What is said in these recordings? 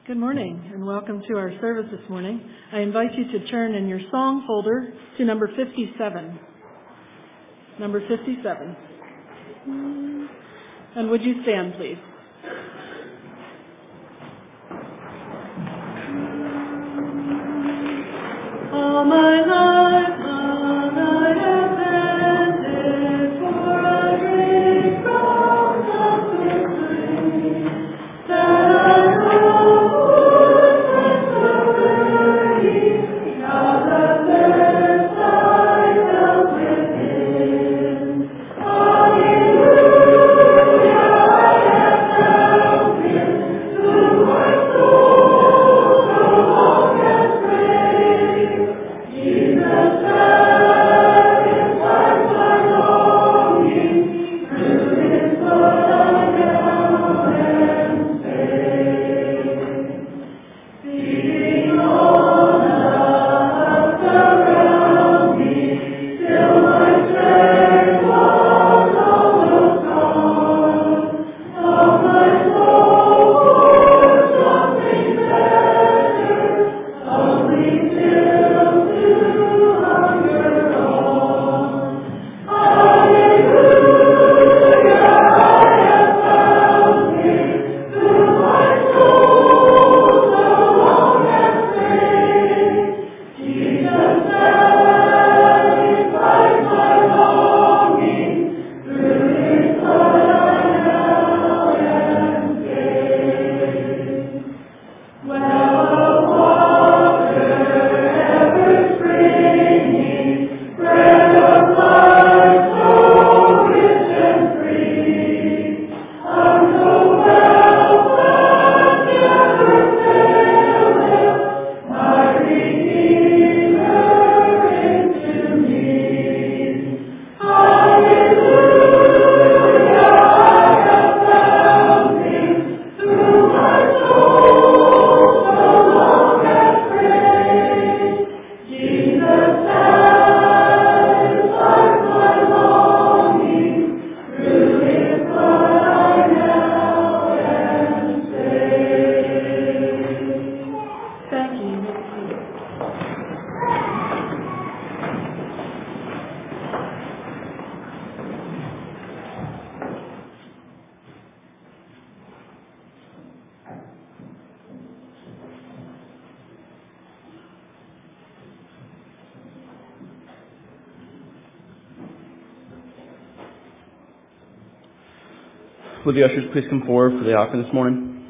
Good morning and welcome to our service this morning. I invite you to turn in your song folder to number 57. Number 57. And would you stand, please? All my life long I have panted for a drink from the spring that I hope would quench the burning of the thirst I felt within. Hallelujah, I have found Him who my soul so long has craved. Jesus satisfies my longing, through His blood I now am saved. Feeding on the around me, till my strength was almost gone. Oh, my soul for something better, only still to hunger on. Hallelujah, I have found Him who my soul so long has craved. Jesus satisfies my longing, through His blood I now am saved. Well of water ever springing, bread of life so rich and free, I'm so well that never faileth, my Redeemer into me. Hallelujah, I have found Him who my soul so long has craved. Jesus satisfies my longing, through His blood I now am saved. Thank you. Would the ushers please come forward for the offering this morning?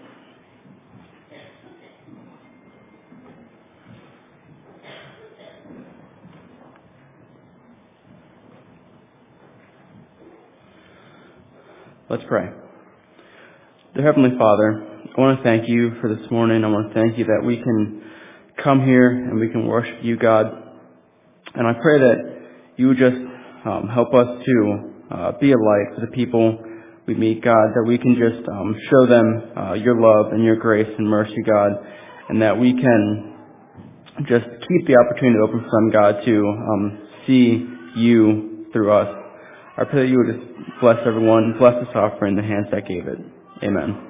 Let's pray. Dear Heavenly Father, I want to thank you for this morning. I want to thank you that we can come here and we can worship you, God. And I pray that you would just help us to be a light for the people we meet, God, that we can just show them your love and your grace and mercy, God, and that we can just keep the opportunity open for them, God, to see you through us. I pray that you would just bless everyone, bless this offering in the hands that gave it. Amen.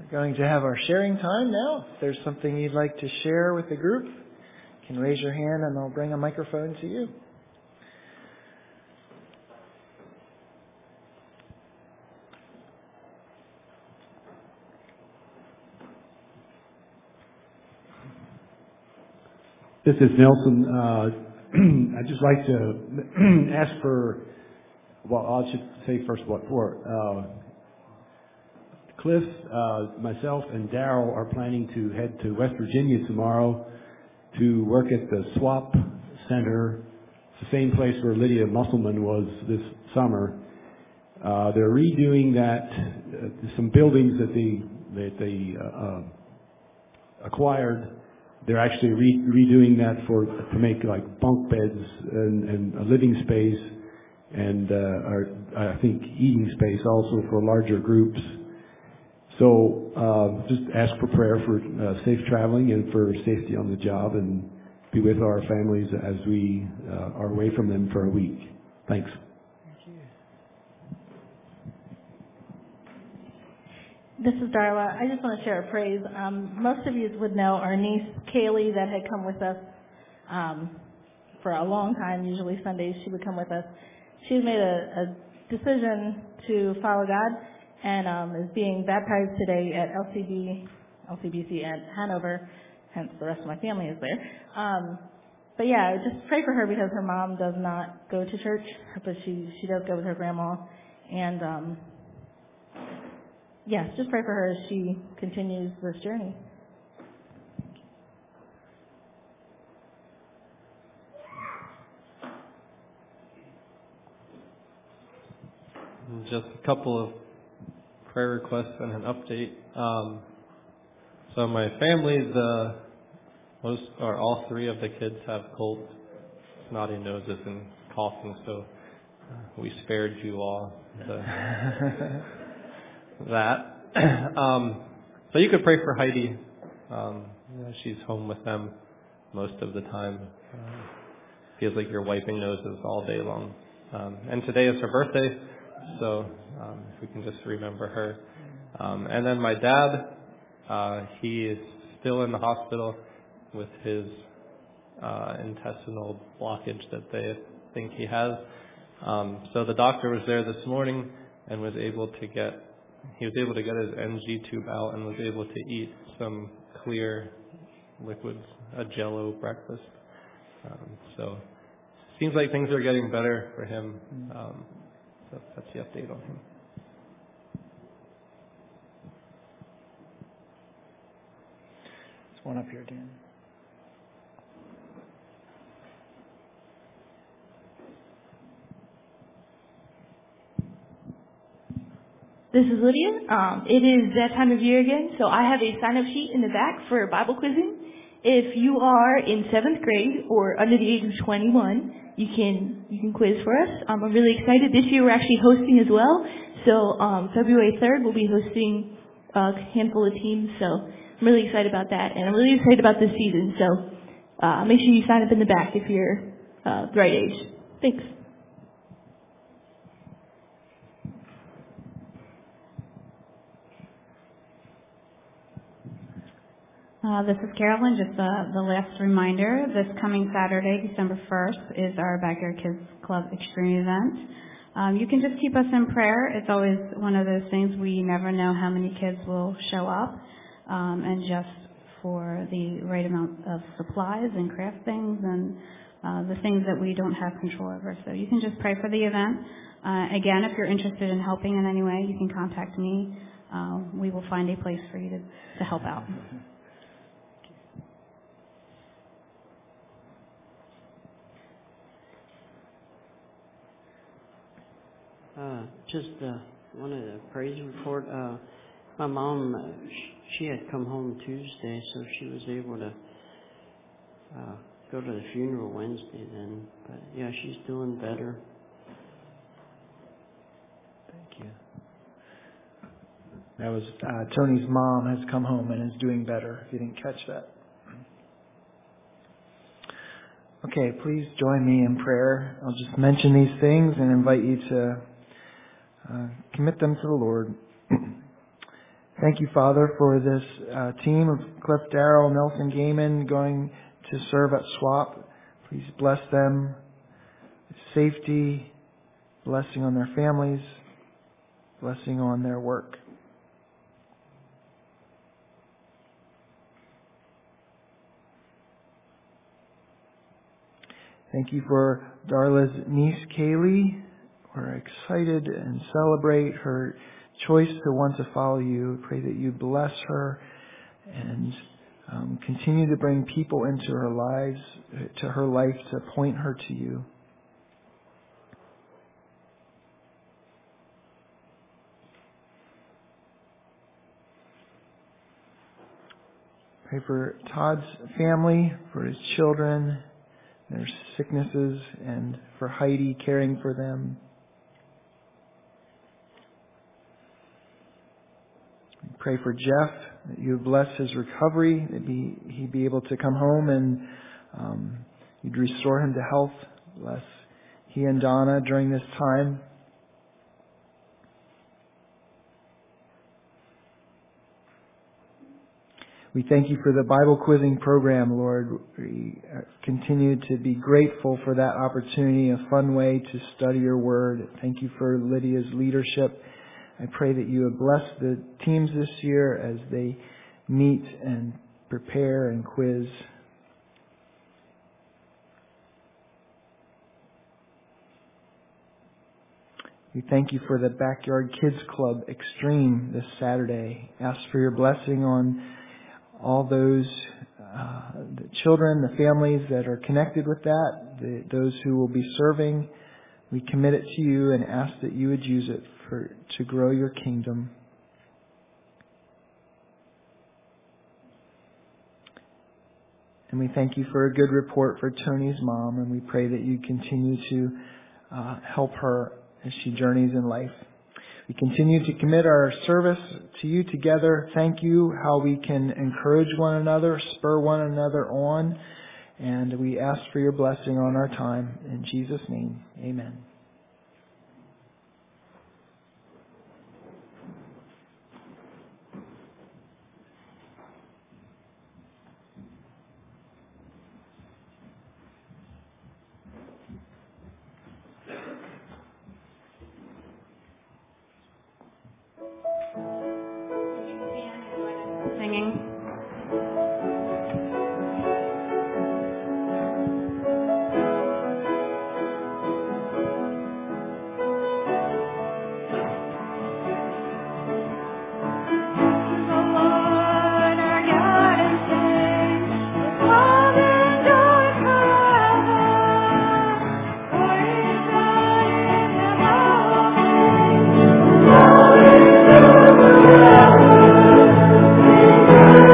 going to have our sharing time now. If there's something you'd like to share with the group, you can raise your hand and I'll bring a microphone to you. This is Nelson. I'd just like to ask for, well, I should say first what for. Cliff, myself, and Daryl are planning to head to West Virginia tomorrow to work at the SWAP Center. It's the same place where Lydia Musselman was this summer. They're redoing that, some buildings that they acquired. They're actually redoing that to make like bunk beds and a living space and I think eating space also for larger groups. So just ask for prayer for safe traveling and for safety on the job, and be with our families as we are away from them for a week. Thanks. This is Darla. I just want to share a praise. Most of you would know our niece, Kaylee, that had come with us for a long time. Usually Sundays she would come with us. She's made a decision to follow God and is being baptized today at LCBC at Hanover. Hence the rest of my family is there. But yeah, just pray for her because her mom does not go to church, but she does go with her grandma. And yes, just pray for her as she continues this journey. Just a couple of prayer requests and an update. So my family, all three of the kids have colds, snotty noses, and coughing. So we spared you all that. So you could pray for Heidi. She's home with them most of the time. Feels like you're wiping noses all day long. And today is her birthday, so if we can just remember her. And then my dad, he is still in the hospital with his intestinal blockage that they think he has. So the doctor was there this morning and was able to get his NG tube out and was able to eat some clear liquids, a Jell-O breakfast. So seems like things are getting better for him. So that's the update on him. There's one up here, Dan. This is Lydia. It is that time of year again, so I have a sign-up sheet in the back for Bible quizzing. If you are in 7th grade or under the age of 21, you can quiz for us. I'm really excited. This year we're actually hosting as well. So February 3rd we'll be hosting a handful of teams. So I'm really excited about that, and I'm really excited about this season. So make sure you sign up in the back if you're the right age. Thanks. This is Carolyn. Just the last reminder, this coming Saturday, December 1st, is our Backyard Kids Club Extreme event. You can just keep us in prayer. It's always one of those things we never know how many kids will show up, and just for the right amount of supplies and craft things and the things that we don't have control over. So you can just pray for the event. Again, if you're interested in helping in any way, you can contact me. We will find a place for you to help out. Just wanted a praise report. My mom, she had come home Tuesday, so she was able to go to the funeral Wednesday then. But yeah, she's doing better. Thank you. That was Tony's mom has come home and is doing better, if you didn't catch that. Okay, please join me in prayer. I'll just mention these things and invite you to commit them to the Lord. Thank you, Father, for this team of Cliff Darrell, Nelson Gaiman going to serve at SWAP. Please bless them with safety, blessing on their families, blessing on their work. Thank you for Darla's niece, Kaylee. We're excited and celebrate her choice to want to follow you. Pray that you bless her and continue to bring people into her lives, to her life, to point her to you. Pray for Todd's family, for his children, their sicknesses, and for Heidi caring for them. We pray for Jeff, that you bless his recovery, that he'd be able to come home and you'd restore him to health. Bless he and Donna during this time. We thank you for the Bible quizzing program, Lord. We continue to be grateful for that opportunity, a fun way to study your word. Thank you for Lydia's leadership. I pray that you would bless the teams this year as they meet and prepare and quiz. We thank you for the Backyard Kids Club Extreme this Saturday. Ask for your blessing on all those, the children, the families that are connected with that, those who will be serving. We commit it to you and ask that you would use it to grow your kingdom. And we thank you for a good report for Tony's mom, and we pray that you continue to help her as she journeys in life. We continue to commit our service to you together. Thank you how we can encourage one another, spur one another on, and we ask for your blessing on our time. In Jesus' name, amen. Singing. Thank you.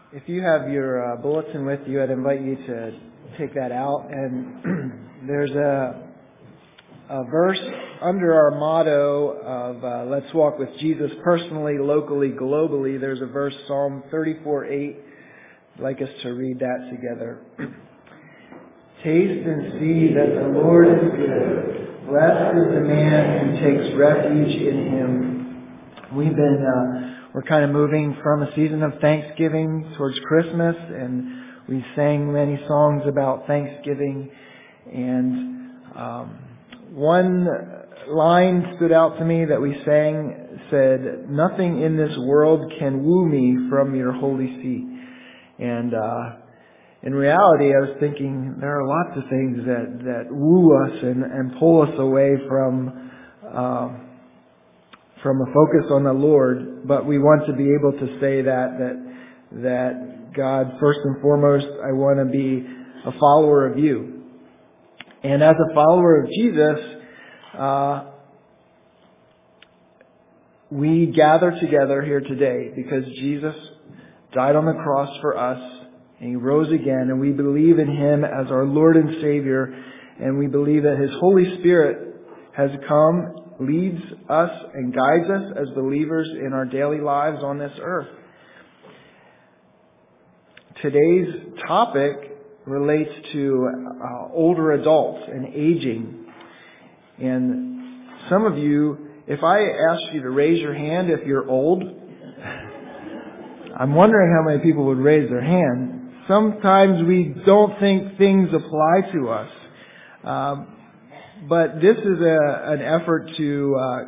If you have your bulletin with you, I'd invite you to take that out. And there's a verse under our motto of let's walk with Jesus personally, locally, globally. There's a verse, Psalm 34:8. I'd like us to read that together. Taste and see that the Lord is good. Blessed is the man who takes refuge in Him. We're kind of moving from a season of Thanksgiving towards Christmas, and we sang many songs about Thanksgiving. And one line stood out to me that we sang, said, "Nothing in this world can woo me from your holy seat." And in reality, I was thinking there are lots of things that woo us and pull us away from a focus on the Lord, but we want to be able to say that God, first and foremost, I want to be a follower of you. And as a follower of Jesus, we gather together here today because Jesus died on the cross for us, and He rose again, and we believe in Him as our Lord and Savior, and we believe that His Holy Spirit has come, leads us, and guides us as believers in our daily lives on this earth. Today's topic relates to older adults and aging. And some of you, if I asked you to raise your hand if you're old, I'm wondering how many people would raise their hand. Sometimes we don't think things apply to us. But this is an effort to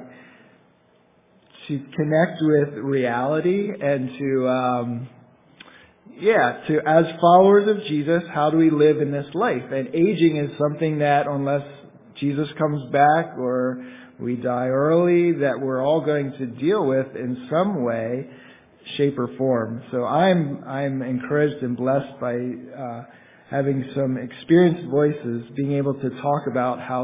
connect with reality and to as followers of Jesus, how do we live in this life? And aging is something that unless Jesus comes back or we die early, that we're all going to deal with in some way, shape, or form. So I'm encouraged and blessed by having some experienced voices, being able to talk about how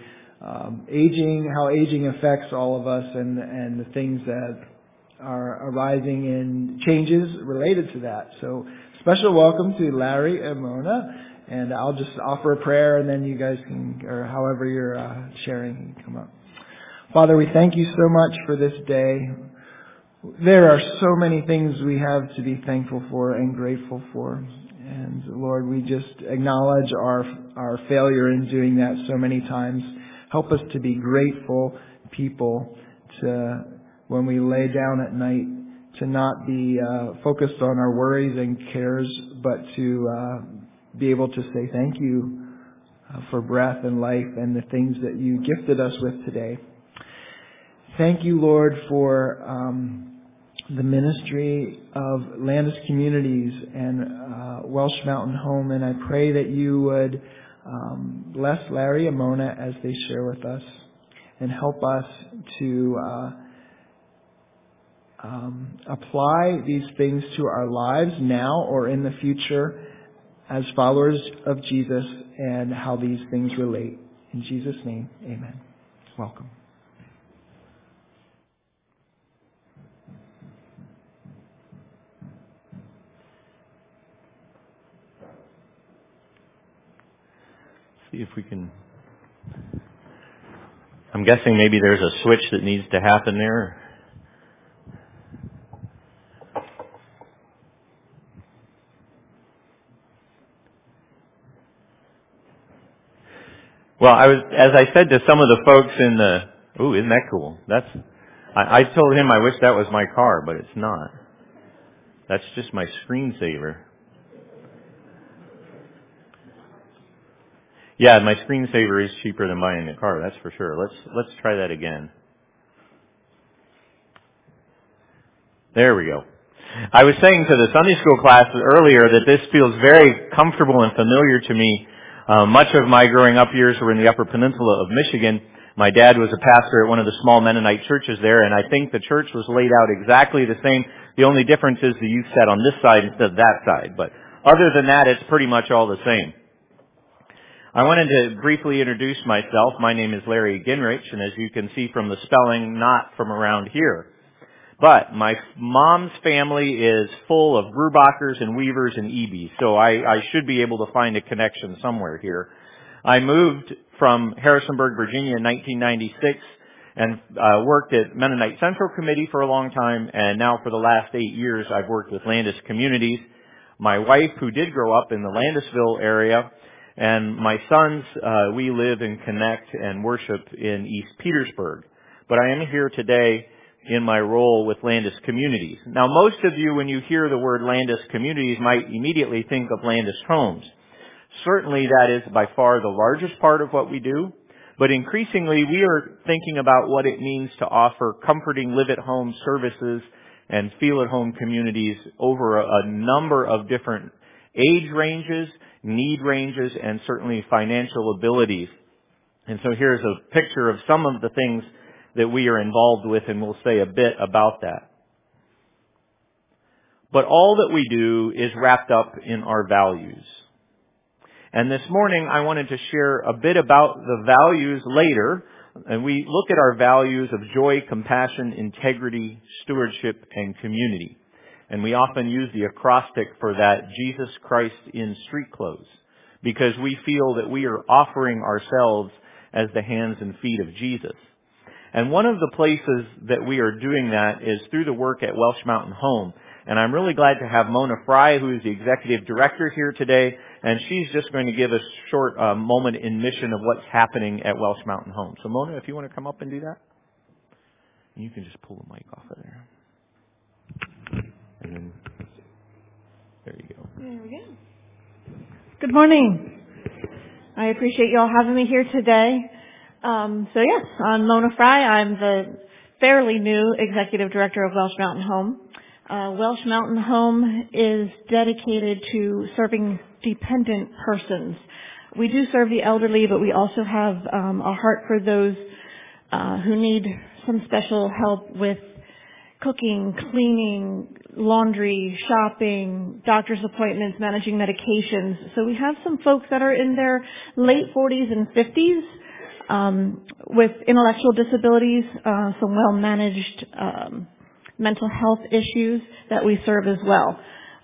aging affects all of us and the things that are arising in changes related to that. So special welcome to Larry and Mona, and I'll just offer a prayer and then you guys can, or however you're sharing, can come up. Father, we thank you so much for this day. There are so many things we have to be thankful for and grateful for. And Lord, we just acknowledge our failure in doing that so many times. Help us to be grateful people, to when we lay down at night, to not be focused on our worries and cares, but to be able to say thank you for breath and life and the things that you gifted us with today. Thank you, Lord, for the ministry of Landis Communities and Welsh Mountain Home, and I pray that you would bless Larry and Mona as they share with us and help us to apply these things to our lives now or in the future as followers of Jesus and how these things relate. In Jesus' name, amen. Welcome. See if we can. I'm guessing maybe there's a switch that needs to happen there. Well, as I said to some of the folks in the, ooh, isn't that cool? I told him I wish that was my car, but it's not. That's just my screensaver. Yeah, my screensaver is cheaper than buying a car, that's for sure. Let's try that again. There we go. I was saying to the Sunday school class earlier that this feels very comfortable and familiar to me. Much of my growing up years were in the Upper Peninsula of Michigan. My dad was a pastor at one of the small Mennonite churches there, and I think the church was laid out exactly the same. The only difference is the youth sat on this side instead of that side. But other than that, it's pretty much all the same. I wanted to briefly introduce myself. My name is Larry Ginrich, and as you can see from the spelling, not from around here. But my mom's family is full of Grubachers and Weavers and Ebes, so I should be able to find a connection somewhere here. I moved from Harrisonburg, Virginia in 1996 and worked at Mennonite Central Committee for a long time, and now for the last 8 years I've worked with Landis Communities. My wife, who did grow up in the Landisville area, and my sons, we live and connect and worship in East Petersburg. But I am here today in my role with Landis Communities. Now, most of you, when you hear the word Landis Communities, might immediately think of Landis Homes. Certainly that is by far the largest part of what we do, but increasingly we are thinking about what it means to offer comforting live-at-home services and feel-at-home communities over a number of different age ranges, need ranges, and certainly financial abilities. And so here's a picture of some of the things that we are involved with, and we'll say a bit about that. But all that we do is wrapped up in our values. And this morning I wanted to share a bit about the values later, and we look at our values of joy, compassion, integrity, stewardship, and community. And we often use the acrostic for that, Jesus Christ in street clothes, because we feel that we are offering ourselves as the hands and feet of Jesus. And one of the places that we are doing that is through the work at Welsh Mountain Home. And I'm really glad to have Mona Fry, who is the executive director, here today. And she's just going to give us a short moment in mission of what's happening at Welsh Mountain Home. So Mona, if you want to come up and do that. And you can just pull the mic off of there. And then, there you go. There we go. Good morning. I appreciate you all having me here today. So yes, I'm Mona Fry. I'm the fairly new executive director of Welsh Mountain Home. Welsh Mountain Home is dedicated to serving dependent persons. We do serve the elderly, but we also have a heart for those who need some special help with cooking, cleaning, laundry, shopping, doctor's appointments, managing medications. So we have some folks that are in their late 40s and 50s with intellectual disabilities, some well-managed mental health issues that we serve as well.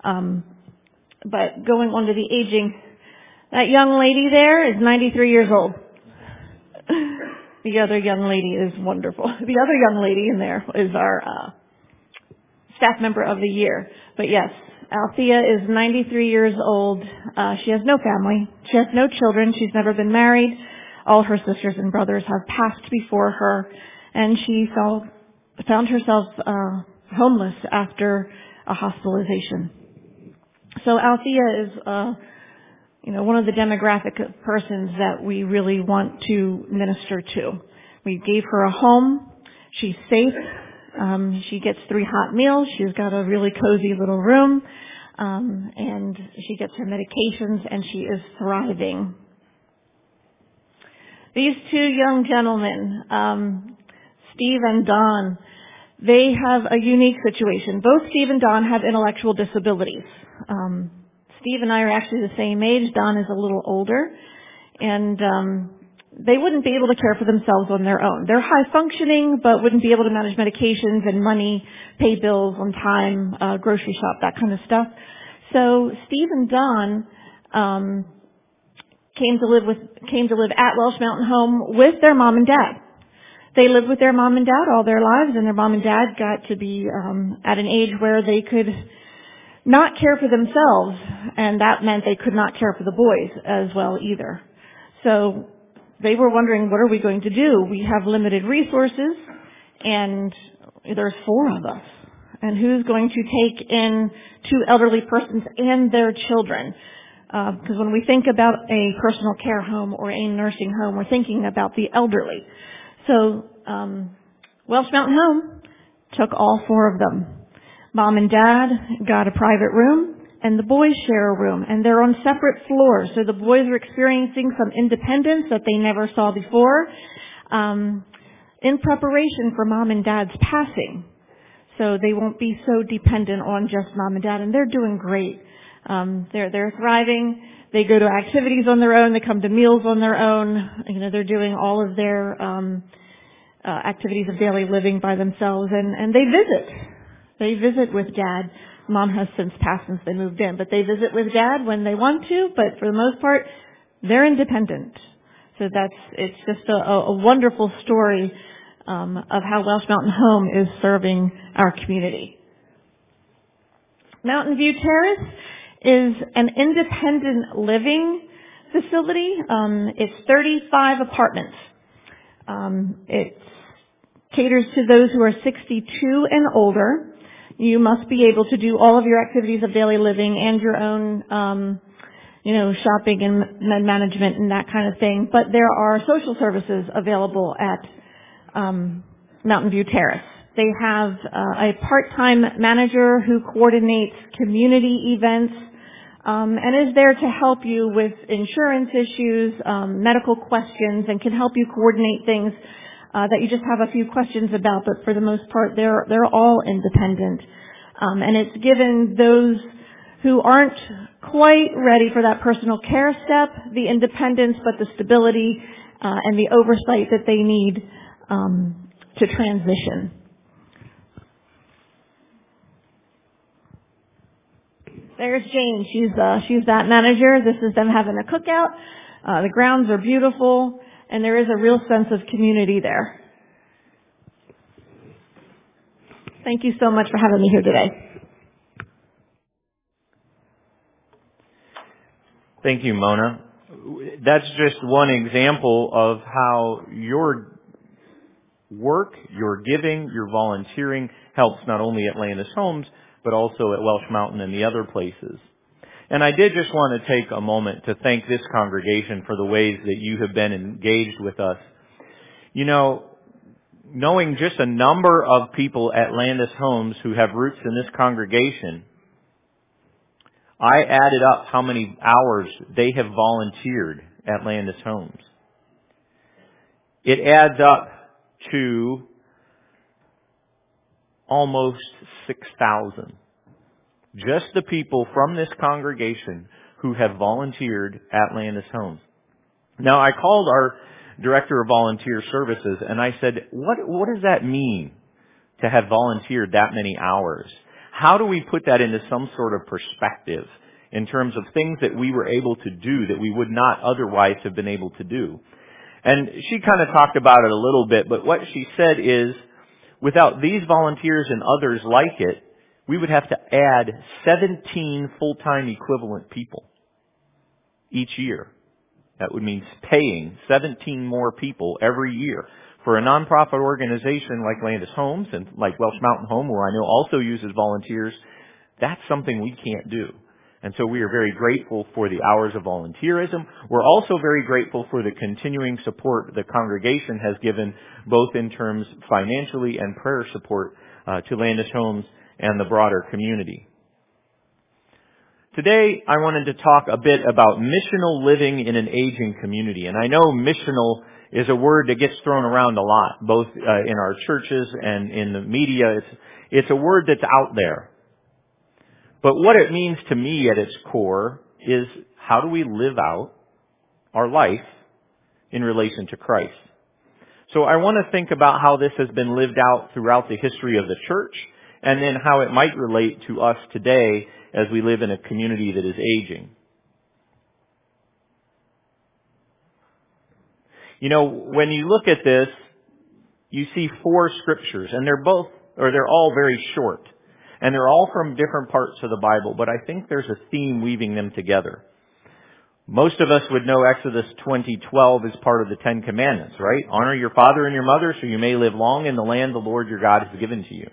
But going on to the aging, that young lady there is 93 years old. The other young lady is wonderful. The other young lady in there is our staff member of the year. But yes, Althea is 93 years old. She has no family. She has no children. She's never been married. All her sisters and brothers have passed before her, and she found herself homeless after a hospitalization. So Althea is, one of the demographic persons that we really want to minister to. We gave her a home. She's safe. She gets 3 hot meals. She's got a really cozy little room, and she gets her medications, and she is thriving. These 2 young gentlemen, Steve and Don, they have a unique situation. Both Steve and Don have intellectual disabilities. Steve and I are actually the same age. Don is a little older, and they wouldn't be able to care for themselves on their own. They're high functioning, but wouldn't be able to manage medications and money, pay bills on time, grocery shop, that kind of stuff. So Steve and Don came to live at Welsh Mountain Home with their mom and dad. They lived with their mom and dad all their lives, and their mom and dad got to be at an age where they could not care for themselves, and that meant they could not care for the boys as well either. So they were wondering, what are we going to do? We have limited resources, and there's 4 of us. And who's going to take in 2 elderly persons and their children? Because when we think about a personal care home or a nursing home, we're thinking about the elderly. So Welsh Mountain Home took all 4 of them. Mom and Dad got a private room, and the boys share a room, and they're on separate floors. So the boys are experiencing some independence that they never saw before in preparation for Mom and Dad's passing. So they won't be so dependent on just Mom and Dad, and they're doing great. They're thriving. They go to activities on their own. They come to meals on their own. They're doing all of their activities of daily living by themselves, and they visit. They visit with Dad. Mom has since passed since they moved in, but they visit with Dad when they want to, but for the most part, they're independent. So it's just a wonderful story of how Welsh Mountain Home is serving our community. Mountain View Terrace is an independent living facility. It's 35 apartments. It caters to those who are 62 and older. You must be able to do all of your activities of daily living and your own, shopping and management and that kind of thing. But there are social services available at Mountain View Terrace. They have a part-time manager who coordinates community events and is there to help you with insurance issues, medical questions, and can help you coordinate things that you just have a few questions about. But for the most part, they're all independent, and it's given those who aren't quite ready for that personal care step the independence, but the stability and the oversight that they need to transition. There's Jane. She's that manager. This is them having a cookout. The grounds are beautiful, and there is a real sense of community there. Thank you so much for having me here today. Thank you, Mona. That's just one example of how your work, your giving, your volunteering helps not only at Landis Homes, but also at Welsh Mountain and the other places. And I did just want to take a moment to thank this congregation for the ways that you have been engaged with us. You know, knowing just a number of people at Landis Homes who have roots in this congregation, I added up how many hours they have volunteered at Landis Homes. It adds up to almost 6,000. Just the people from this congregation who have volunteered at Landis Homes. Now, I called our director of volunteer services and I said, what does that mean to have volunteered that many hours? How do we put that into some sort of perspective in terms of things that we were able to do that we would not otherwise have been able to do? And she kind of talked about it a little bit, but what she said is, without these volunteers and others like it, we would have to add 17 full-time equivalent people each year. That would mean paying 17 more people every year. For a nonprofit organization like Landis Homes and like Welsh Mountain Home, who I know also uses volunteers, that's something we can't do. And so we are very grateful for the hours of volunteerism. We're also very grateful for the continuing support the congregation has given, both in terms financially and prayer support to Landis Homes and the broader community. Today, I wanted to talk a bit about missional living in an aging community. And I know missional is a word that gets thrown around a lot, both in our churches and in the media. It's a word that's out there. But what it means to me at its core is, how do we live out our life in relation to Christ? So I want to think about how this has been lived out throughout the history of the church, and then how it might relate to us today as we live in a community that is aging. You know, when you look at this, you see 4 scriptures, and they're all very short. And they're all from different parts of the Bible, but I think there's a theme weaving them together. Most of us would know Exodus 20:12 is part of the 10 Commandments, right? Honor your father and your mother so you may live long in the land the Lord your God has given to you.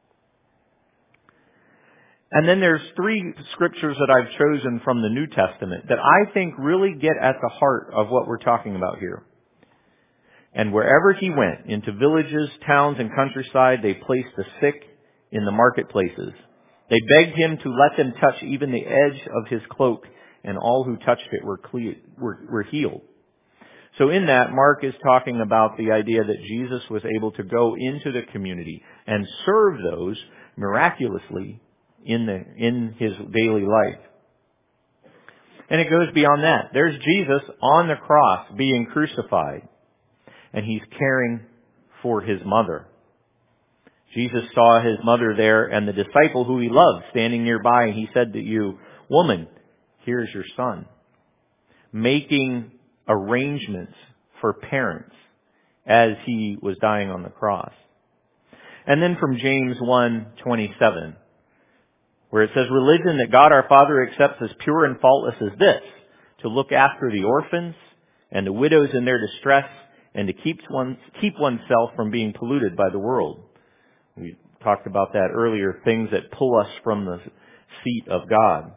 And then there's 3 scriptures that I've chosen from the New Testament that I think really get at the heart of what we're talking about here. And wherever he went, into villages, towns, and countryside, they placed the sick in the marketplaces. They begged him to let them touch even the edge of his cloak, and all who touched it were healed. So in that, Mark is talking about the idea that Jesus was able to go into the community and serve those miraculously in his daily life. And it goes beyond that. There's Jesus on the cross being crucified, and he's caring for his mother. Jesus saw his mother there and the disciple who he loved standing nearby, and he said to you, "Woman, here's your son." Making arrangements for parents as he was dying on the cross. And then from James 1:27, where it says, "Religion that God our Father accepts as pure and faultless is this, to look after the orphans and the widows in their distress, and to keep oneself from being polluted by the world." We talked about that earlier, things that pull us from the seat of God.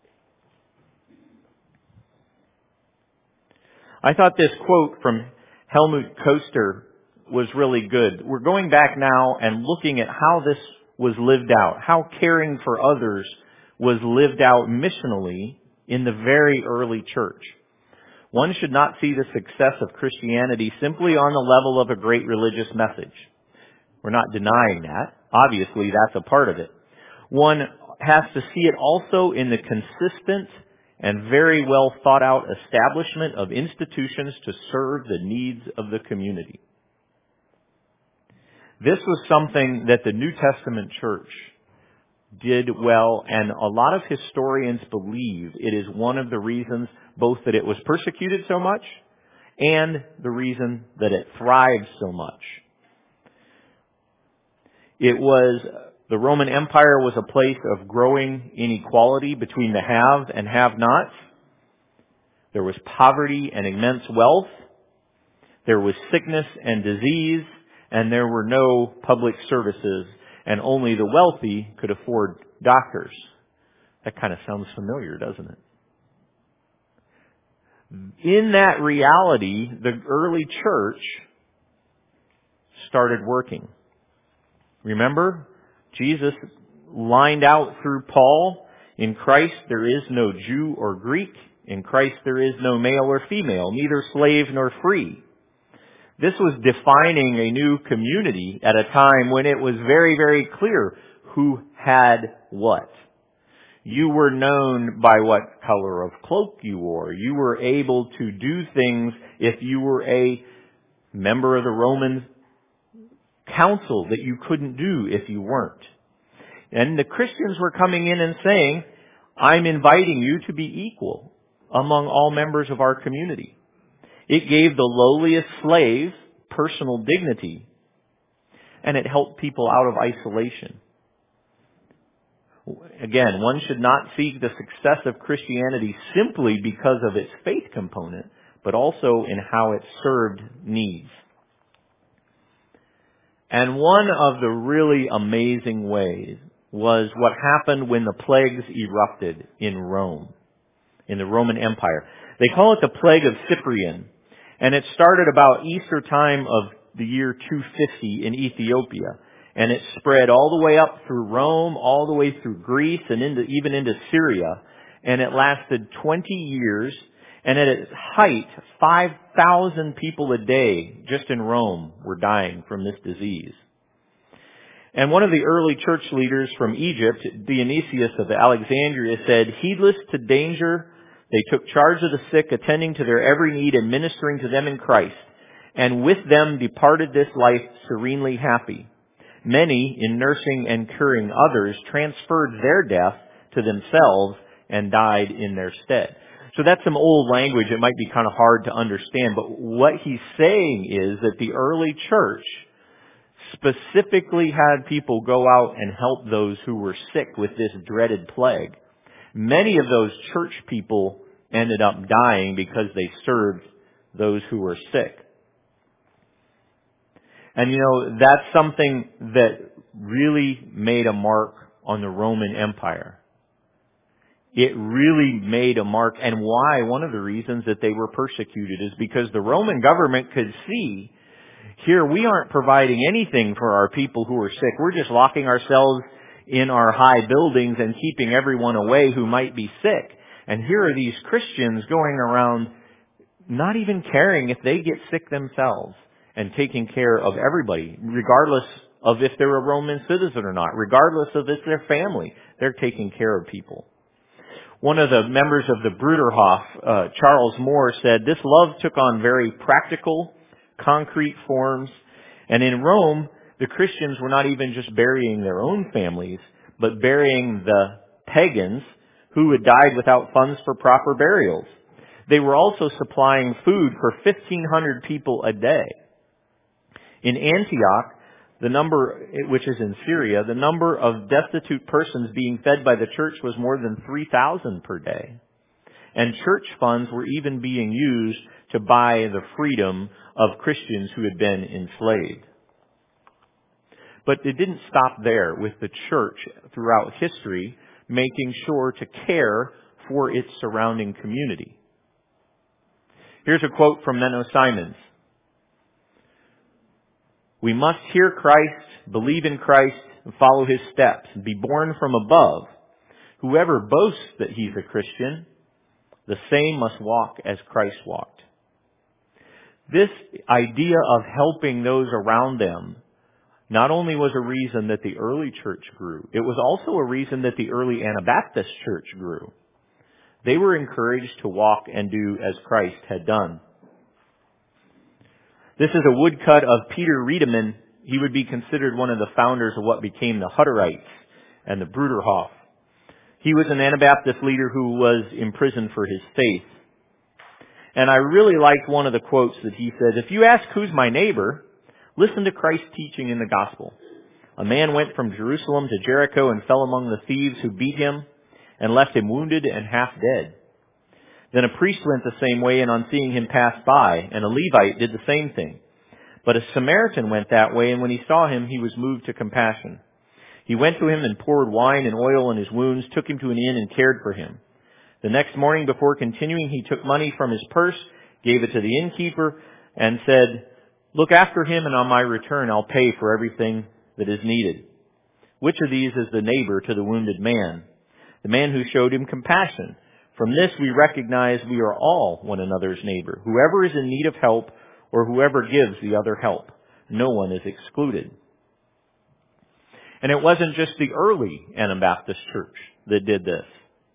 I thought this quote from Helmut Koester was really good. We're going back now and looking at how this was lived out, how caring for others was lived out missionally in the very early church. One should not see the success of Christianity simply on the level of a great religious message. We're not denying that. Obviously, that's a part of it. One has to see it also in the consistent and very well thought out establishment of institutions to serve the needs of the community. This was something that the New Testament church did well, and a lot of historians believe it is one of the reasons both that it was persecuted so much and the reason that it thrived so much. The Roman Empire was a place of growing inequality between the haves and have-nots. There was poverty and immense wealth. There was sickness and disease, and there were no public services, and only the wealthy could afford doctors. That kind of sounds familiar, doesn't it? In that reality, the early church started working. Remember? Jesus lined out through Paul, in Christ there is no Jew or Greek. In Christ there is no male or female, neither slave nor free. This was defining a new community at a time when it was very, very clear who had what. You were known by what color of cloak you wore. You were able to do things if you were a member of the Roman council that you couldn't do if you weren't. And the Christians were coming in and saying, "I'm inviting you to be equal among all members of our community." It gave the lowliest slave personal dignity, and it helped people out of isolation. Again, one should not seek the success of Christianity simply because of its faith component, but also in how it served needs. And one of the really amazing ways was what happened when the plagues erupted in Rome, in the Roman Empire. They call it the Plague of Cyprian, and it started about Easter time of the year 250 in Ethiopia, and it spread all the way up through Rome, all the way through Greece, and even into Syria, and it lasted 20 years, and at its height, 5,000 people a day just in Rome were dying from this disease. And one of the early church leaders from Egypt, Dionysius of Alexandria, said, "Heedless to danger, they took charge of the sick, attending to their every need and ministering to them in Christ, and with them departed this life serenely happy. Many, in nursing and curing others, transferred their death to themselves and died in their stead." So that's some old language. It might be kind of hard to understand, but what he's saying is that the early church specifically had people go out and help those who were sick with this dreaded plague. Many of those church people ended up dying because they served those who were sick. And that's something that really made a mark on the Roman Empire. It really made a mark. And why? One of the reasons that they were persecuted is because the Roman government could see, here we aren't providing anything for our people who are sick. We're just locking ourselves in our high buildings and keeping everyone away who might be sick. And here are these Christians going around not even caring if they get sick themselves and taking care of everybody, regardless of if they're a Roman citizen or not, regardless of if they're family. They're taking care of people. One of the members of the Bruderhof, Charles Moore, said, "This love took on very practical, concrete forms, and in Rome, The Christians were not even just burying their own families, but burying the pagans who had died without funds for proper burials. They were also supplying food for 1,500 people a day. In Antioch, the number, which is in Syria, the number of destitute persons being fed by the church was more than 3,000 per day. And church funds were even being used to buy the freedom of Christians who had been enslaved. But it didn't stop there, with the church throughout history making sure to care for its surrounding community. Here's a quote from Menno Simons. "We must hear Christ, believe in Christ, and follow His steps, and be born from above. Whoever boasts that he's a Christian, the same must walk as Christ walked." This idea of helping those around them not only was a reason that the early church grew, it was also a reason that the early Anabaptist church grew. They were encouraged to walk and do as Christ had done. This is a woodcut of Peter Riedemann. He would be considered one of the founders of what became the Hutterites and the Bruderhof. He was an Anabaptist leader who was imprisoned for his faith. And I really liked one of the quotes that he said, "If you ask who's my neighbor, listen to Christ's teaching in the gospel. A man went from Jerusalem to Jericho and fell among the thieves who beat him and left him wounded and half dead. Then a priest went the same way, and on seeing him pass by, and a Levite did the same thing. But a Samaritan went that way, and when he saw him, he was moved to compassion. He went to him and poured wine and oil on his wounds, took him to an inn and cared for him. The next morning, before continuing, he took money from his purse, gave it to the innkeeper, and said, 'Look after him, and on my return I'll pay for everything that is needed.' Which of these is the neighbor to the wounded man? The man who showed him compassion. From this we recognize we are all one another's neighbor. Whoever is in need of help, or whoever gives the other help. No one is excluded." And it wasn't just the early Anabaptist church that did this.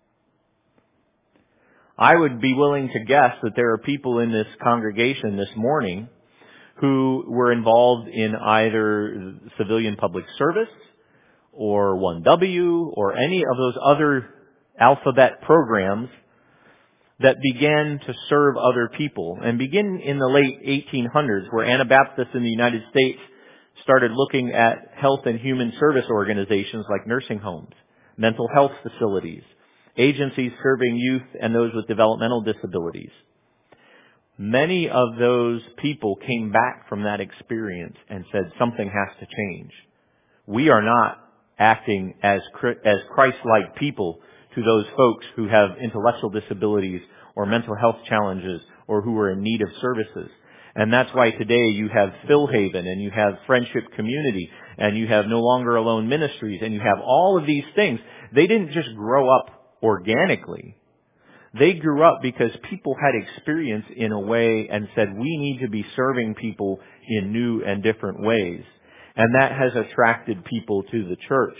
I would be willing to guess that there are people in this congregation this morning who were involved in either civilian public service or 1W or any of those other alphabet programs that began to serve other people, and begin in the late 1800s, where Anabaptists in the United States started looking at health and human service organizations like nursing homes, mental health facilities, agencies serving youth and those with developmental disabilities. Many of those people came back from that experience and said something has to change. We are not acting as Christ-like people to those folks who have intellectual disabilities or mental health challenges or who are in need of services. And that's why today you have Phil Haven and you have Friendship Community and you have No Longer Alone Ministries and you have all of these things. They didn't just grow up organically. They grew up because people had experience in a way and said, we need to be serving people in new and different ways. And that has attracted people to the church.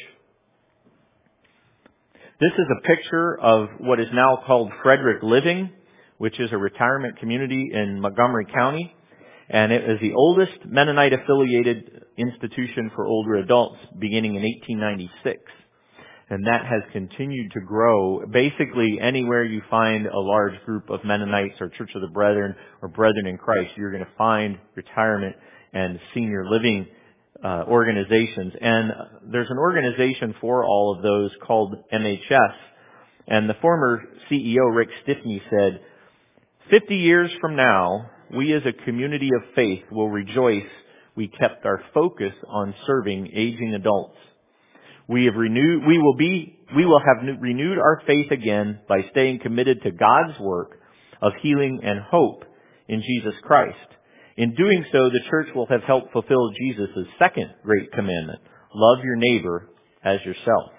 This is a picture of what is now called Frederick Living, which is a retirement community in Montgomery County. And it is the oldest Mennonite-affiliated institution for older adults, beginning in 1896. And that has continued to grow. Basically, anywhere you find a large group of Mennonites or Church of the Brethren or Brethren in Christ, you're going to find retirement and senior living organizations. And there's an organization for all of those called MHS. And the former CEO, Rick Stiffney, said, 50 years from now, we as a community of faith will rejoice we kept our focus on serving aging adults. We will have renewed our faith again by staying committed to God's work of healing and hope in Jesus Christ. In doing so, the church will have helped fulfill Jesus' second great commandment, love your neighbor as yourself.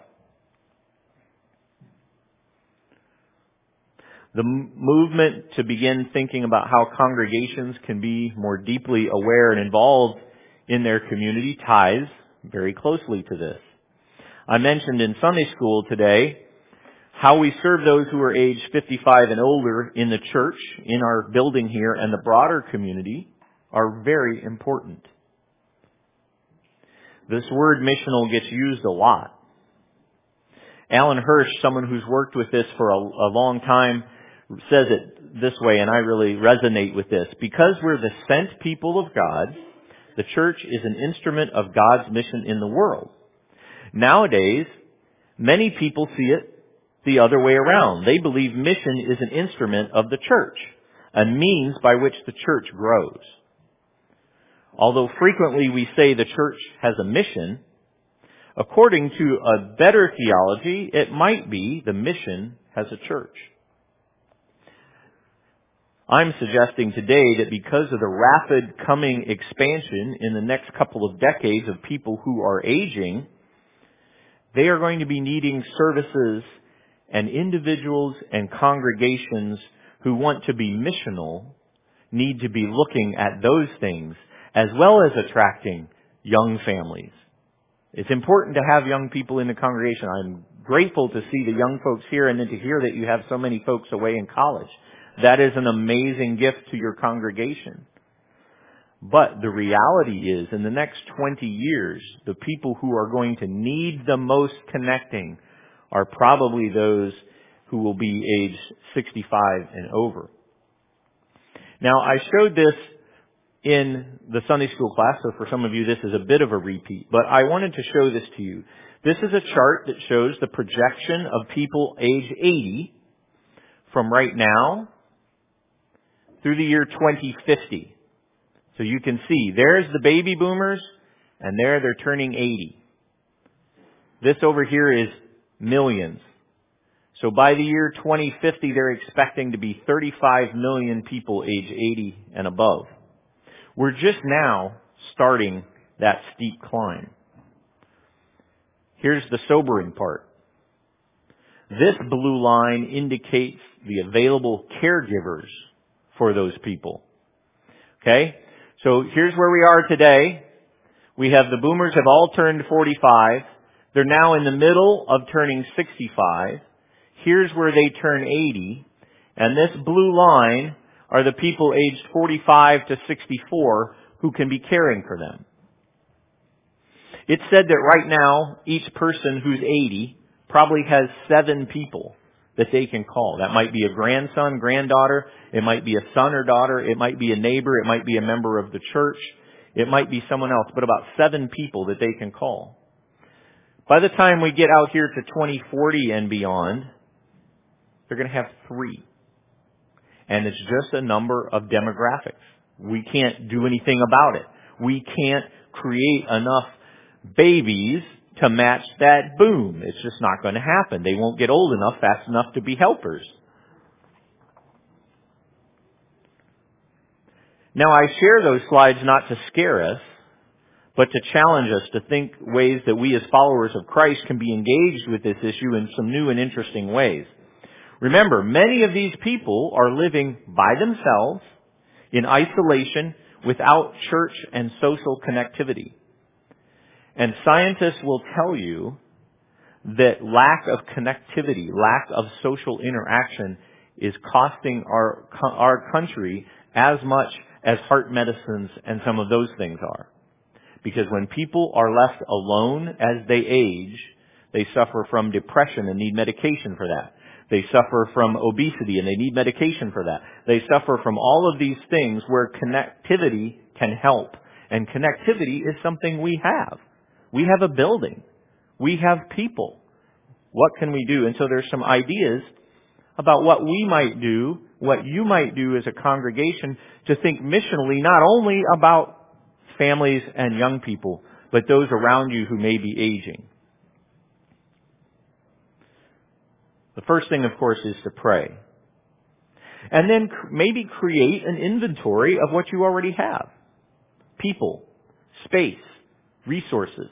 The movement to begin thinking about how congregations can be more deeply aware and involved in their community ties very closely to this. I mentioned in Sunday school today how we serve those who are aged 55 and older in the church, in our building here, and the broader community are very important. This word missional gets used a lot. Alan Hirsch, someone who's worked with this for a long time, says it this way, and I really resonate with this. Because we're the sent people of God, the church is an instrument of God's mission in the world. Nowadays, many people see it the other way around. They believe mission is an instrument of the church, a means by which the church grows. Although frequently we say the church has a mission, according to a better theology, it might be the mission has a church. I'm suggesting today that because of the rapid coming expansion in the next couple of decades of people who are aging, they are going to be needing services, and individuals and congregations who want to be missional need to be looking at those things as well as attracting young families. It's important to have young people in the congregation. I'm grateful to see the young folks here and then to hear that you have so many folks away in college. That is an amazing gift to your congregation. But the reality is, in the next 20 years, the people who are going to need the most connecting are probably those who will be aged 65 and over. Now, I showed this in the Sunday school class, so for some of you this is a bit of a repeat, but I wanted to show this to you. This is a chart that shows the projection of people age 80 from right now through the year 2050. So you can see, there's the baby boomers, and there they're turning 80. This over here is millions. So by the year 2050, they're expecting to be 35 million people age 80 and above. We're just now starting that steep climb. Here's the sobering part. This blue line indicates the available caregivers for those people. Okay? So here's where we are today. We have the boomers have all turned 45. They're now in the middle of turning 65. Here's where they turn 80. And this blue line are the people aged 45 to 64 who can be caring for them. It's said that right now, each person who's 80 probably has 7 people that they can call. That might be a grandson, granddaughter. It might be a son or daughter. It might be a neighbor. It might be a member of the church. It might be someone else, but about 7 people that they can call. By the time we get out here to 2040 and beyond, they're going to have 3. And it's just a number of demographics. We can't do anything about it. We can't create enough babies to match that boom. It's just not going to happen. They won't get old enough, fast enough to be helpers. Now, I share those slides not to scare us, but to challenge us to think ways that we as followers of Christ can be engaged with this issue in some new and interesting ways. Remember, many of these people are living by themselves in isolation without church and social connectivity. And scientists will tell you that lack of connectivity, lack of social interaction is costing our country as much as heart medicines and some of those things are. Because when people are left alone as they age, they suffer from depression and need medication for that. They suffer from obesity and they need medication for that. They suffer from all of these things where connectivity can help. And connectivity is something we have. We have a building. We have people. What can we do? And so there's some ideas about what we might do, what you might do as a congregation to think missionally, not only about families and young people, but those around you who may be aging. The first thing, of course, is to pray. And then maybe create an inventory of what you already have. People, space, resources.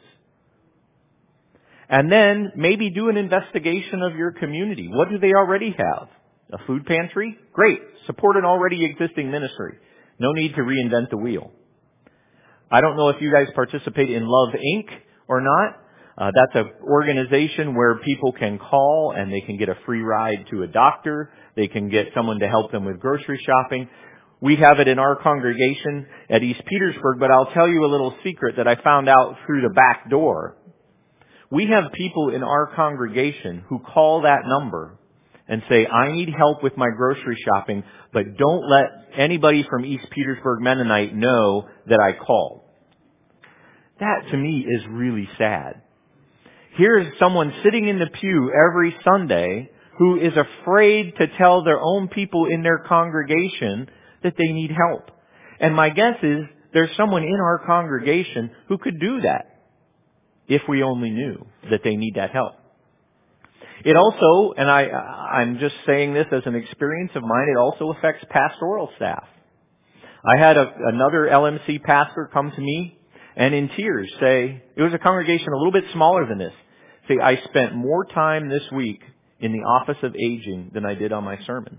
And then maybe do an investigation of your community. What do they already have? A food pantry? Great. Support an already existing ministry. No need to reinvent the wheel. I don't know if you guys participate in Love Inc. or not. That's an organization where people can call and they can get a free ride to a doctor. They can get someone to help them with grocery shopping. We have it in our congregation at East Petersburg, but I'll tell you a little secret that I found out through the back door. We have people in our congregation who call that number and say, I need help with my grocery shopping, but don't let anybody from East Petersburg Mennonite know that I called. That to me is really sad. Here's someone sitting in the pew every Sunday who is afraid to tell their own people in their congregation that they need help. And my guess is there's someone in our congregation who could do that if we only knew that they need that help. It also, and I'm just saying this as an experience of mine, it also affects pastoral staff. I had another LMC pastor come to me and in tears say, it was a congregation a little bit smaller than this, say, I spent more time this week in the office of aging than I did on my sermon.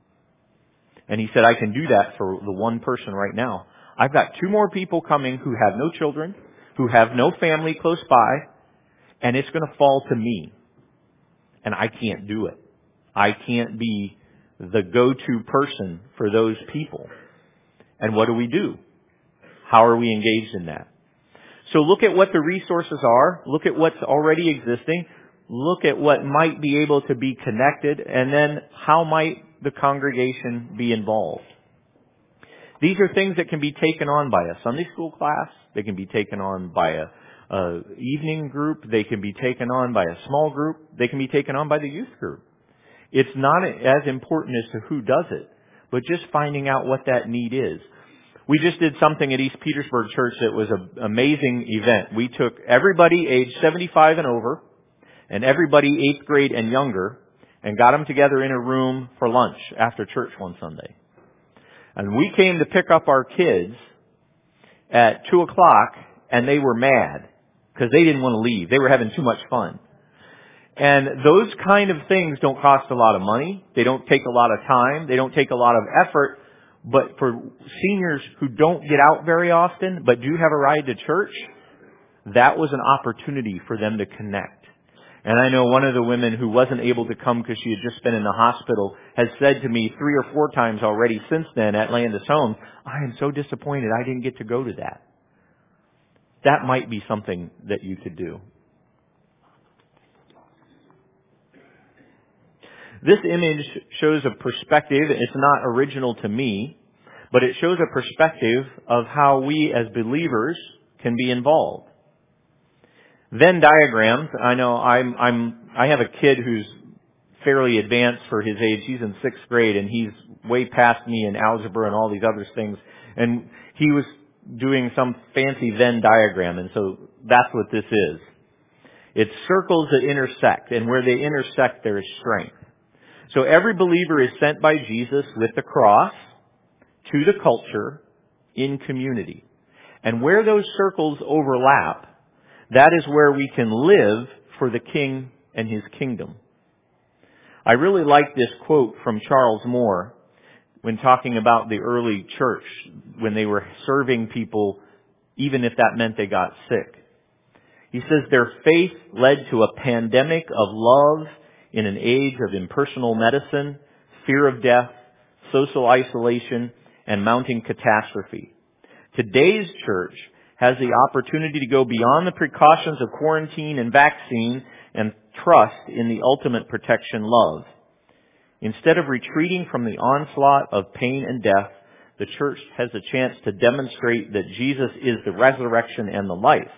And he said, I can do that for the one person right now. I've got 2 more people coming who have no children, who have no family close by, and it's going to fall to me. And I can't do it. I can't be the go-to person for those people. And what do? How are we engaged in that? So look at what the resources are. Look at what's already existing. Look at what might be able to be connected. And then how might the congregation be involved? These are things that can be taken on by a Sunday school class. They can be taken on by a evening group. They can be taken on by a small group. They can be taken on by the youth group. It's not as important as to who does it, but just finding out what that need is. We just did something at East Petersburg Church that was an amazing event. We took everybody age 75 and over and everybody 8th grade and younger and got them together in a room for lunch after church one Sunday. And we came to pick up our kids at 2 o'clock and they were mad because they didn't want to leave. They were having too much fun. And those kind of things don't cost a lot of money. They don't take a lot of time. They don't take a lot of effort. But for seniors who don't get out very often but do have a ride to church, that was an opportunity for them to connect. And I know one of the women who wasn't able to come because she had just been in the hospital has said to me 3 or 4 times already since then at Landis Homes, I am so disappointed I didn't get to go to that. That might be something that you could do. This image shows a perspective. It's not original to me, but it shows a perspective of how we as believers can be involved. Venn diagrams. I know I have a kid who's fairly advanced for his age. He's in 6th grade and he's way past me in algebra and all these other things. And he was doing some fancy Venn diagram, and so that's what this is. It's circles that intersect, and where they intersect there is strength. So every believer is sent by Jesus with the cross to the culture in community. And where those circles overlap, that is where we can live for the King and His kingdom. I really like this quote from Charles Moore when talking about the early church, when they were serving people, even if that meant they got sick. He says, their faith led to a pandemic of love in an age of impersonal medicine, fear of death, social isolation, and mounting catastrophe. Today's church has the opportunity to go beyond the precautions of quarantine and vaccine and trust in the ultimate protection, love. Instead of retreating from the onslaught of pain and death, the church has a chance to demonstrate that Jesus is the resurrection and the life.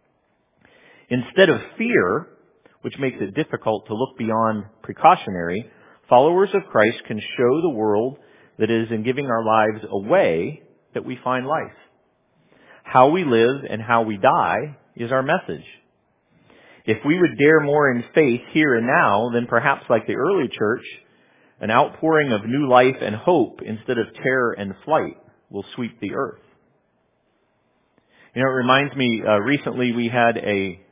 Instead of fear, which makes it difficult to look beyond precautionary, followers of Christ can show the world that it is in giving our lives away that we find life. How we live and how we die is our message. If we would dare more in faith here and now, then perhaps like the early church, an outpouring of new life and hope instead of terror and flight will sweep the earth. You know, it reminds me, recently we had a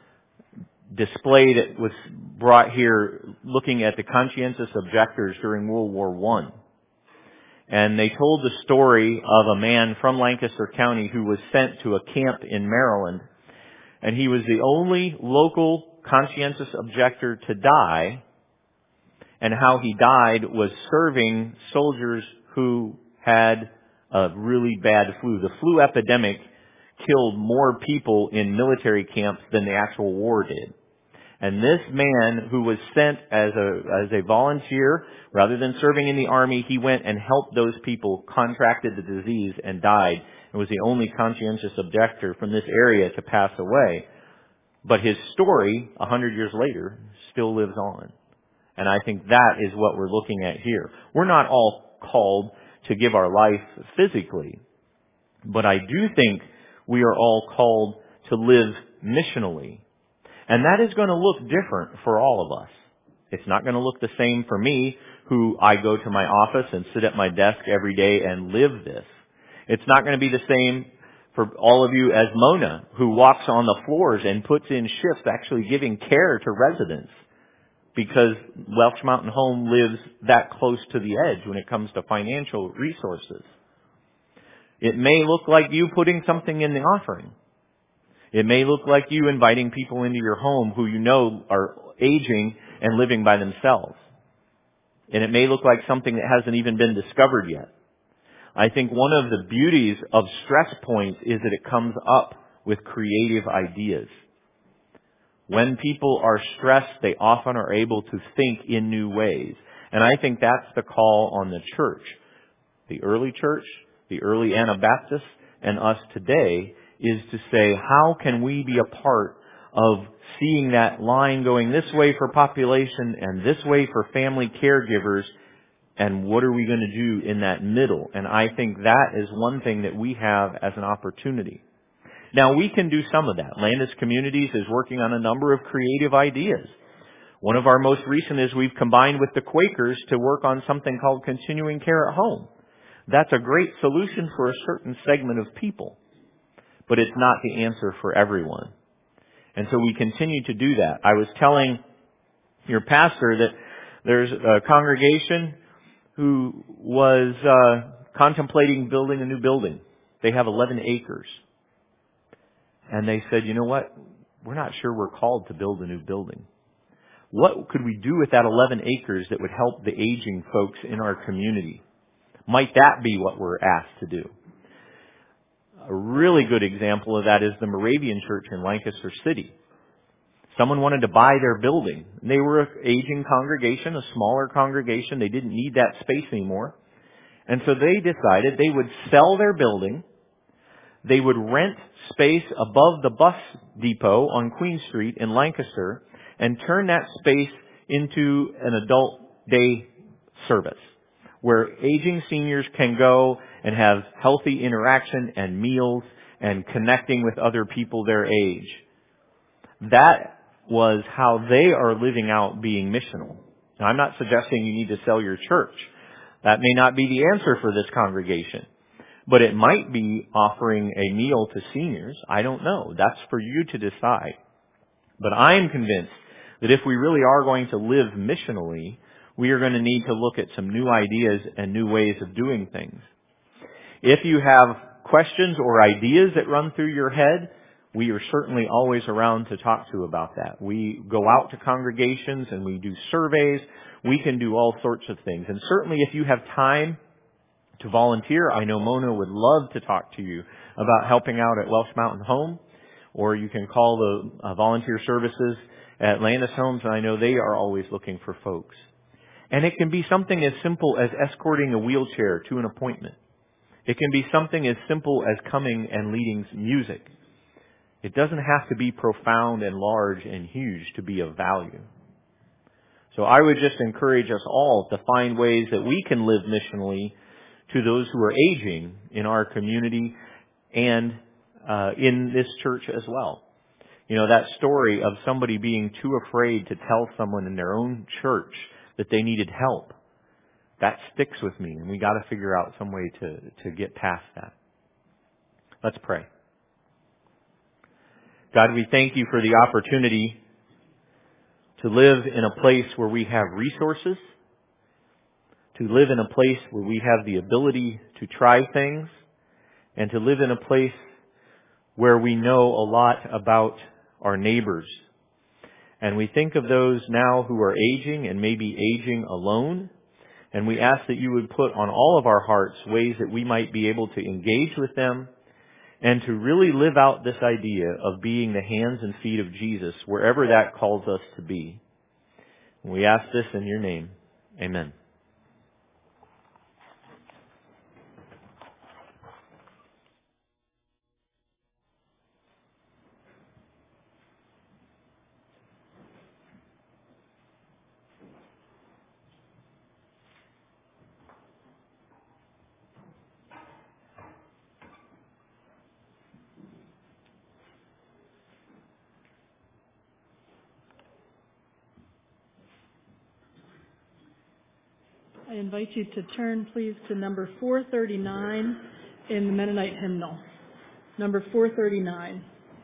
display that was brought here looking at the conscientious objectors during World War I. And they told the story of a man from Lancaster County who was sent to a camp in Maryland. And he was the only local conscientious objector to die. And how he died was serving soldiers who had a really bad flu. The flu epidemic killed more people in military camps than the actual war did. And this man who was sent as a volunteer, rather than serving in the army, he went and helped those people, contracted the disease and died, and was the only conscientious objector from this area to pass away. But his story, 100 years later, still lives on. And I think that is what we're looking at here. We're not all called to give our life physically, but I do think we are all called to live missionally. And that is going to look different for all of us. It's not going to look the same for me, who I go to my office and sit at my desk every day and live this. It's not going to be the same for all of you as Mona, who walks on the floors and puts in shifts actually giving care to residents, because Welsh Mountain Home lives that close to the edge when it comes to financial resources. It may look like you putting something in the offering. It may look like you inviting people into your home who you know are aging and living by themselves. And it may look like something that hasn't even been discovered yet. I think one of the beauties of Stress Points is that it comes up with creative ideas. When people are stressed, they often are able to think in new ways. And I think that's the call on the church. The early church, the early Anabaptists, and us today is to say, how can we be a part of seeing that line going this way for population and this way for family caregivers, and what are we going to do in that middle? And I think that is one thing that we have as an opportunity. Now, we can do some of that. Landis Communities is working on a number of creative ideas. One of our most recent is we've combined with the Quakers to work on something called Continuing Care at Home. That's a great solution for a certain segment of people, but it's not the answer for everyone. And so we continue to do that. I was telling your pastor that there's a congregation who was contemplating building a new building. They have 11 acres. And they said, you know what? We're not sure we're called to build a new building. What could we do with that 11 acres that would help the aging folks in our community? Might that be what we're asked to do? A really good example of that is the Moravian Church in Lancaster City. Someone wanted to buy their building. They were an aging congregation, a smaller congregation. They didn't need that space anymore. And so they decided they would sell their building. They would rent space above the bus depot on Queen Street in Lancaster and turn that space into an adult day service where aging seniors can go and have healthy interaction and meals and connecting with other people their age. That was how they are living out being missional. Now, I'm not suggesting you need to sell your church. That may not be the answer for this congregation. But it might be offering a meal to seniors. I don't know. That's for you to decide. But I am convinced that if we really are going to live missionally, we are going to need to look at some new ideas and new ways of doing things. If you have questions or ideas that run through your head, we are certainly always around to talk to about that. We go out to congregations and we do surveys. We can do all sorts of things. And certainly if you have time to volunteer, I know Mona would love to talk to you about helping out at Welsh Mountain Home, or you can call the volunteer services at Landis Homes, and I know they are always looking for folks. And it can be something as simple as escorting a wheelchair to an appointment. It can be something as simple as coming and leading music. It doesn't have to be profound and large and huge to be of value. So I would just encourage us all to find ways that we can live missionally to those who are aging in our community and in this church as well. You know, that story of somebody being too afraid to tell someone in their own church that they needed help, that sticks with me, and we got to figure out some way to get past that. Let's pray. God, we thank you for the opportunity to live in a place where we have resources, to live in a place where we have the ability to try things, and to live in a place where we know a lot about our neighbors. And we think of those now who are aging and maybe aging alone, And we ask that you would put on all of our hearts ways that we might be able to engage with them and to really live out this idea of being the hands and feet of Jesus wherever that calls us to be. We ask this in your name. Amen. I invite you to turn, please, to number 439 in the Mennonite hymnal. Number 439.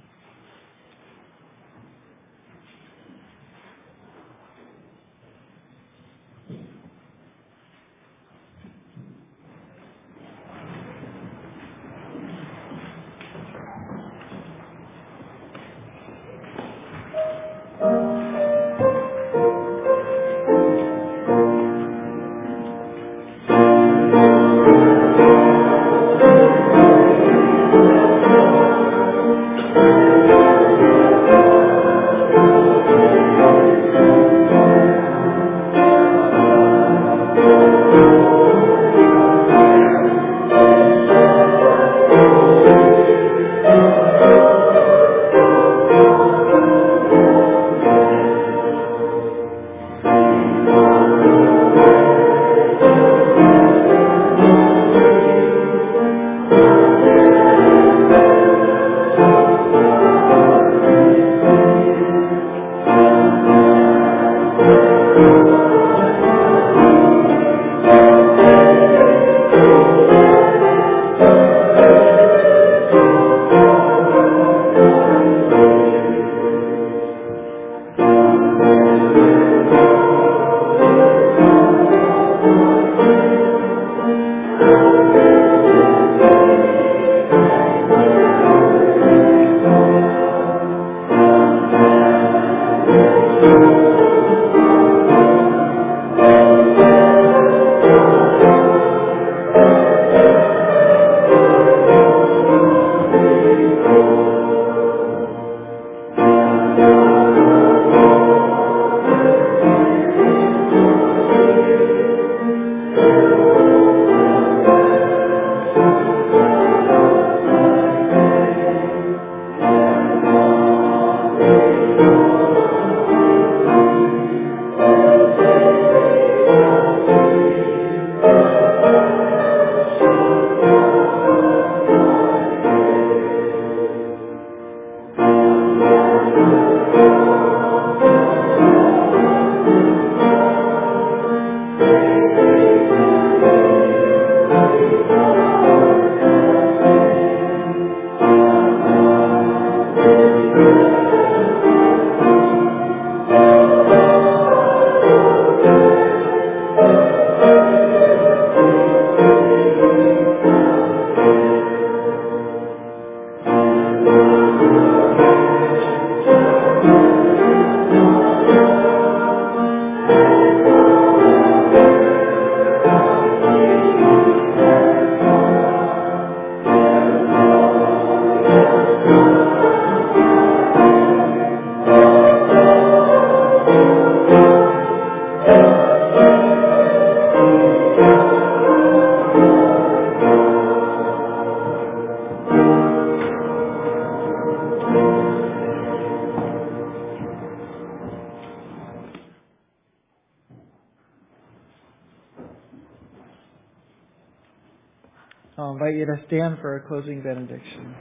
I'll invite you to stand for a closing benediction.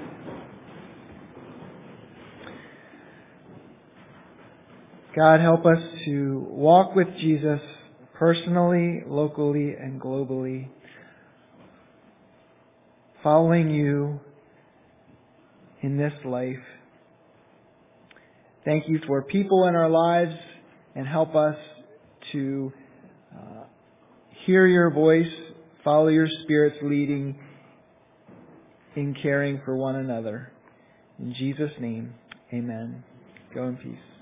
God, help us to walk with Jesus personally, locally, and globally, following you in this life. Thank you for people in our lives, and help us to hear your voice, follow your Spirit's leading in caring for one another. In Jesus' name, amen. Go in peace.